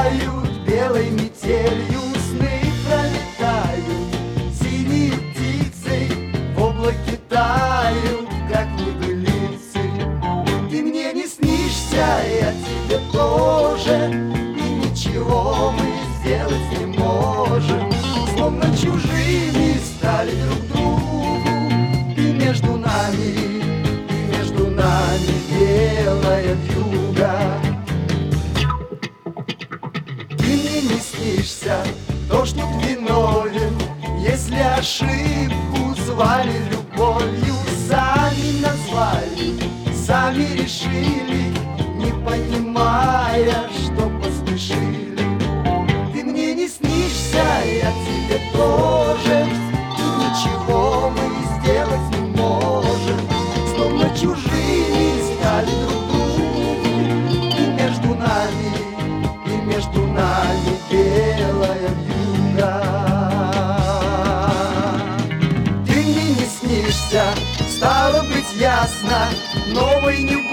тают белой метелью, сны пролетают синей птицей, в облаке тают, как небылицы. Ты мне не снишься, я тебе тоже, и ничего мы сделать не можем. Словно чужими стали друг другу, и между нами белая вьюга. Ты мне не снишься, кто ж тут виновен, если ошибку звали любовью? Сами назвали, сами решили, не понимая, что поспешили. Ты мне не снишься, я тебе тоже, и ничего мы сделать не можем. Словно чужими стали друг другу, и между нами белая вьюга. Ты мне не снишься, стало быть ясно, новой не